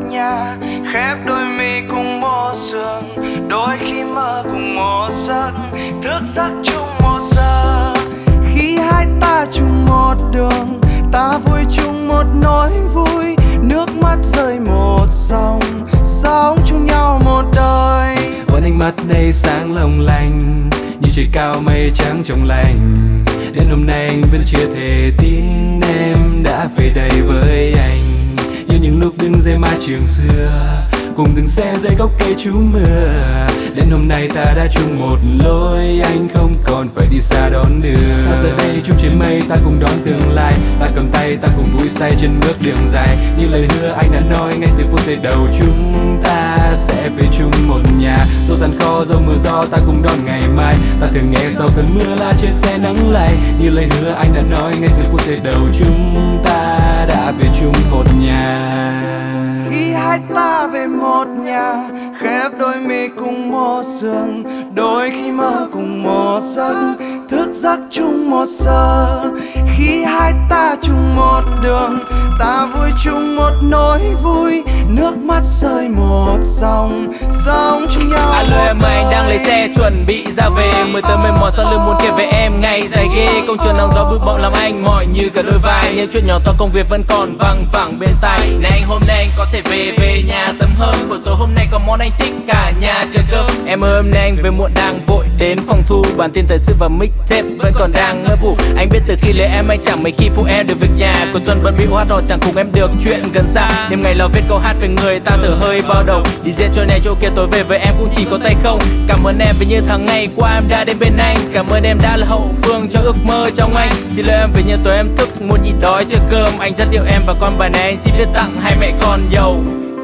nhà, khép đôi mi cùng một giường, đôi khi mơ cùng một giấc, thức giấc chung một giờ. Khi hai ta chung một đường, ta vui chung một nỗi vui, nước mắt rơi một dòng, sống chung nhau một đời. Vẫn ánh mắt đây sáng long lanh, như trời cao mây trắng trong lành. Đến hôm nay anh vẫn chưa thể tin em đã về đây với anh. Như những lúc đứng dưới mái trường xưa, cùng từng xe dưới gốc cây trú mưa. Đến hôm nay ta đã chung một lối, anh không còn phải đi xa đón đưa. Ta giờ đây chung trên mây, ta cùng đón tương lai. Ta cầm tay, ta cùng vui say trên bước đường dài. Như lời hứa anh đã nói ngay từ phút giây đầu, chúng ta sẽ về chung một nhà. Dẫu gian khó, dẫu mưa gió, ta cùng đón ngày mai. Ta thường nghe sau cơn mưa là trên xe nắng lay. Như lời hứa anh đã nói ngay từ phút giây đầu, chúng ta đã về chung một nhà. Khi hai ta về một nhà, khép đôi mi cùng một giường, đôi khi mơ cùng một giấc, thức giấc chung một giờ. Khi hai ta chung một đường, ta vui chung một nỗi vui, nước mắt rơi một dòng, sống chung nhau. Alo em ơi, anh đang lấy xe chuẩn bị ra về. Mới tới mệt mỏi sau lưng muốn kể về em ngày dài ghê. Công trường nắng gió bụi bặm làm anh mỏi như cả đôi vai. Những chuyện nhỏ to công việc vẫn còn văng vẳng bên tai. Này anh hôm nay anh có thể về nhà sớm hơn. Buổi tối hôm nay có món anh thích cả nhà chờ cơm. Em ơi hôm nay anh về muộn đang vội đến phòng thu. Bản tin thời sự và mixtape vẫn còn đang ngơ bù. Anh biết từ khi lấy em anh chẳng mấy khi phụ em được việc nhà. Cuối tuần bận bịu hát hò chẳng cùng em được chuyện gần xa. Đêm ngày lo viết câu hát về người ta từ hơi bao đầu. Đi diễn chỗ này chỗ kia tối về với em cũng chỉ có tay không. Cảm ơn em vì như tháng ngày qua em đã đến bên anh. Cảm ơn em đã là hậu phương cho ước mơ trong anh. Xin lỗi em vì như tối em thức muốn nhịn đói chờ cơm. Anh rất yêu em và con bài này anh xin viết tặng hai mẹ con giàu.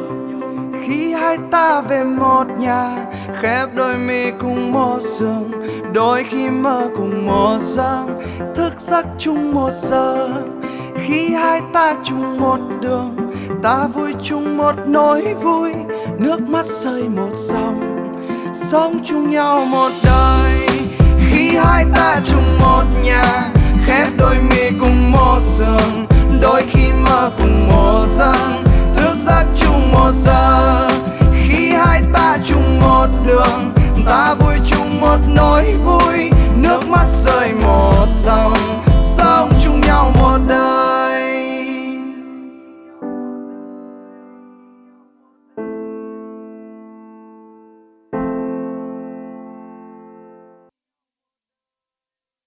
Khi hai ta về một nhà, khép đôi mi cùng một giường, đôi khi mơ cùng một giấc, thức giấc chung một giờ. Khi hai ta chung một đường, ta vui chung một nỗi vui, nước mắt rơi một dòng, sống chung nhau một đời. Khi hai ta chung một nhà, khép đôi mi cùng một giường, đôi khi mơ cùng một giấc, thức giấc chung một giờ.